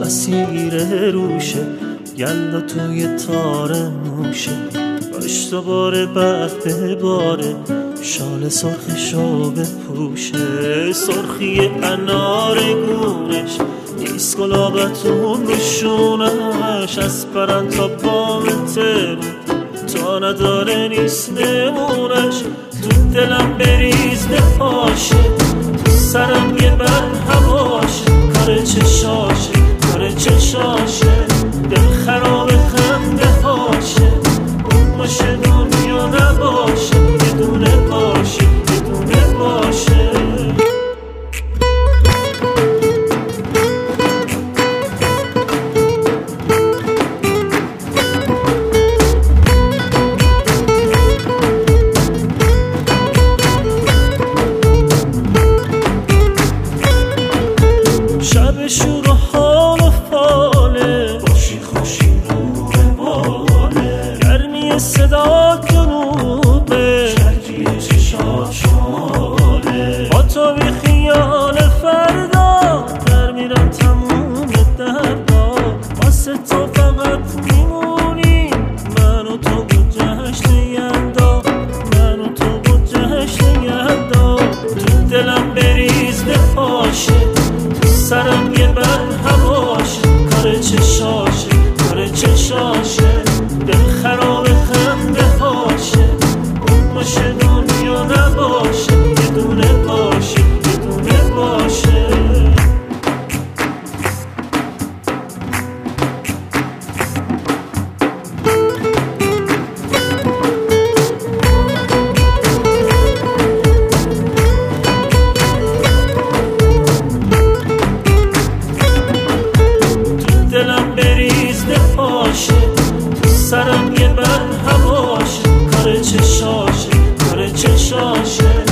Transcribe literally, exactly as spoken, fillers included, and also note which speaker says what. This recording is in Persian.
Speaker 1: اسیر روشه، گندا توی تار موشه، باش دوباره بعد به باره، شال سرخشو بپوشه، سرخی انار گونش، نیست گلابتون روشونش، از پرن تا بام ترون تا نداره نیست نمونش، تو دلم بریز نپاشه، تو سرم یه بر هواشه، کار چشاشه کار چشاشه، دل خراب خنده هاشه، اون باشه دنیا نباشه، یه دونه باشه یه دونه باشه. شب شور و حال و فاله، باشی خوشی نور باله، گرمی صدا جنوبه، شرجی چشات شماله، با تو بی خیال فردا در میرم تموم دردا، واسه تو فقط میمونی من و تو با جشن یلدا، من و تو با جشن یلدا، تو دلم بریز نپاشه، سرم یه بر هواشه، کار چشاشه کار چشاشه، دل خراب خنده هاشه، اون باشه دنیا نباشه، یه دونه باشه یه دونه باشه. دلم بریز نپاشه، تو سرم یه بر هواشه، کار چشاشه کار چشاشه.